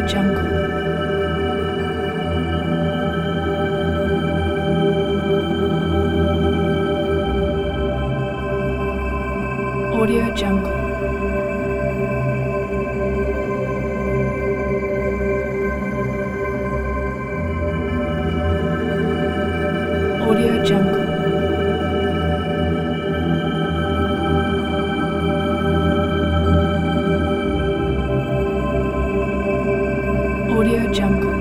Jungle. Audio Jungle. Audio Jungle. Audio Jungle.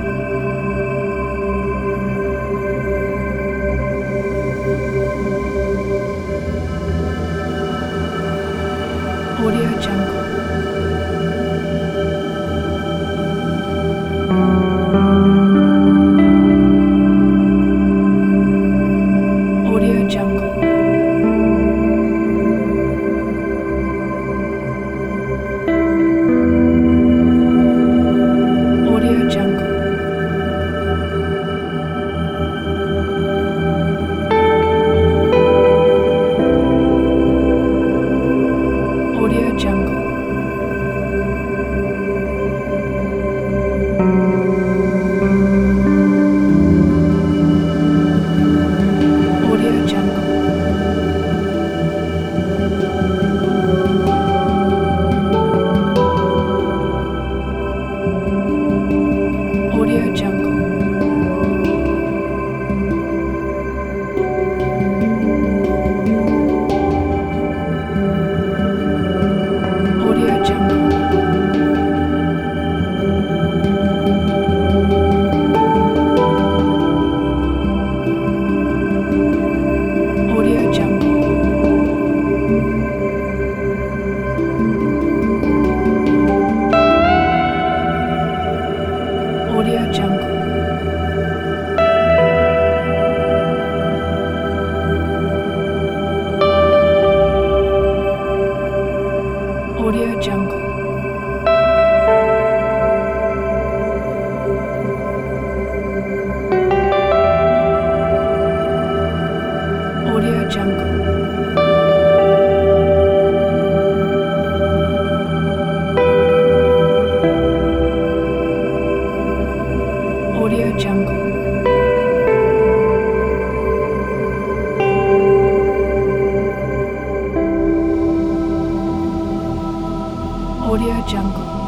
Audio Jungle. Audio Jungle. Audio Jungle. Audio Jungle. Audio Jungle. Audio Jungle. Audio Jungle. Audio Jungle. Audio Jungle. Audio Jungle. Audio Jungle. Audio Jungle. Audio Jungle.